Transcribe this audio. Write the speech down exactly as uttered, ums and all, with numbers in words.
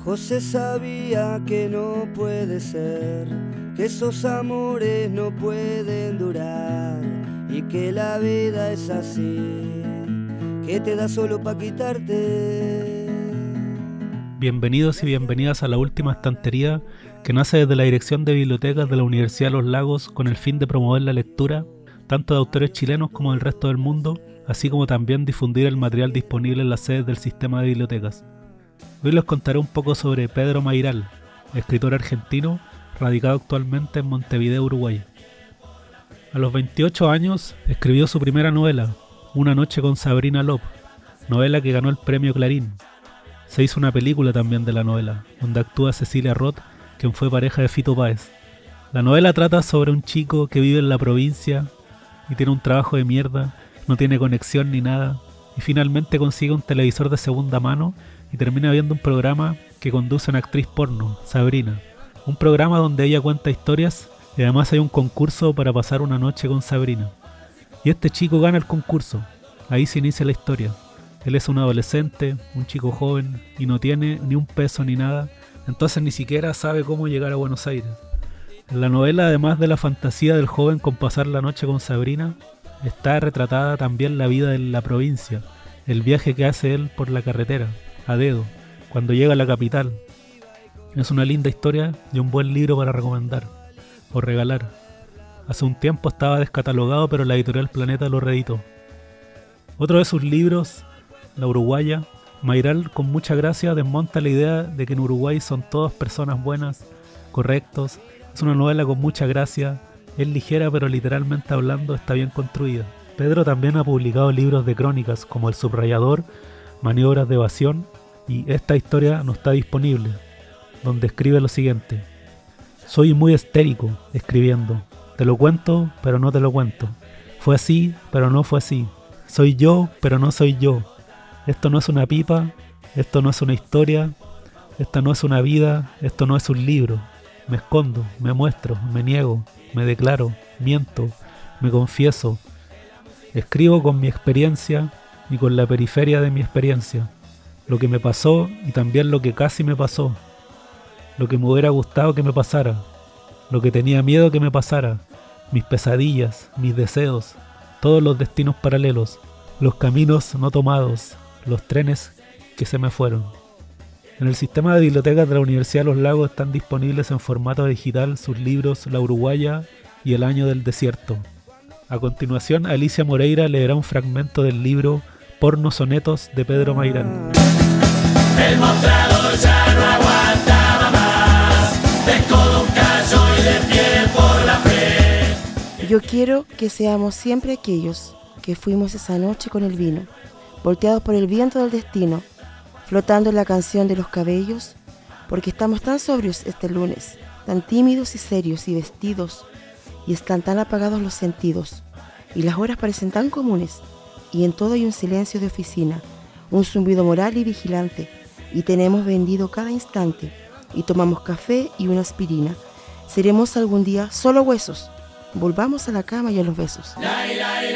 José sabía que no puede ser, que esos amores no pueden durar y que la vida es así, que te da solo pa' quitarte. Bienvenidos y bienvenidas a La Última Estantería, que nace desde la Dirección de Bibliotecas de la Universidad de Los Lagos con el fin de promover la lectura, tanto de autores chilenos como del resto del mundo, así como también difundir el material disponible en las sedes del sistema de bibliotecas. Hoy les contaré un poco sobre Pedro Mayral, escritor argentino, radicado actualmente en Montevideo, Uruguay. A los veintiocho años escribió su primera novela, Una noche con Sabrina Lop, novela que ganó el premio Clarín. Se hizo una película también de la novela, donde actúa Cecilia Roth, quien fue pareja de Fito Páez. La novela trata sobre un chico que vive en la provincia y tiene un trabajo de mierda, no tiene conexión ni nada, y finalmente consigue un televisor de segunda mano y termina viendo un programa que conduce una actriz porno, Sabrina. Un programa donde ella cuenta historias y además hay un concurso para pasar una noche con Sabrina. Y este chico gana el concurso. Ahí se inicia la historia. Él es un adolescente, un chico joven, y no tiene ni un peso ni nada, entonces ni siquiera sabe cómo llegar a Buenos Aires. En la novela, además de la fantasía del joven con pasar la noche con Sabrina, está retratada también la vida en la provincia, el viaje que hace él por la carretera, a dedo, cuando llega a la capital. Es una linda historia y un buen libro para recomendar, o regalar. Hace un tiempo estaba descatalogado, pero la editorial Planeta lo reeditó. Otro de sus libros, La Uruguaya, Mayral con mucha gracia desmonta la idea de que en Uruguay son todas personas buenas, correctos. Es una novela con mucha gracia, es ligera pero literalmente hablando está bien construida. Pedro también ha publicado libros de crónicas como El Subrayador, Maniobras de Evasión y Esta historia no está disponible, donde escribe lo siguiente: soy muy histérico escribiendo, te lo cuento pero no te lo cuento, fue así pero no fue así, soy yo pero no soy yo, esto no es una pipa, esto no es una historia, esta no es una vida, esto no es un libro, me escondo, me muestro, me niego, me declaro, miento, me confieso, escribo con mi experiencia y con la periferia de mi experiencia, lo que me pasó y también lo que casi me pasó, lo que me hubiera gustado que me pasara, lo que tenía miedo que me pasara, mis pesadillas, mis deseos, todos los destinos paralelos, los caminos no tomados, los trenes que se me fueron. En el sistema de bibliotecas de la Universidad de Los Lagos están disponibles en formato digital sus libros La Uruguaya y El Año del Desierto. A continuación, Alicia Moreira leerá un fragmento del libro Porno Sonetos de Pedro Mayral. El mostrador ya no aguantaba más, de codo un callo y de pie por la fe. Yo quiero que seamos siempre aquellos que fuimos esa noche con el vino, volteados por el viento del destino, flotando en la canción de los cabellos, porque estamos tan sobrios este lunes, tan tímidos y serios y vestidos, y están tan apagados los sentidos, y las horas parecen tan comunes, y en todo hay un silencio de oficina, un zumbido moral y vigilante, y tenemos vendido cada instante, y tomamos café y una aspirina. Seremos algún día solo huesos, volvamos a la cama y a los besos. La, la, la.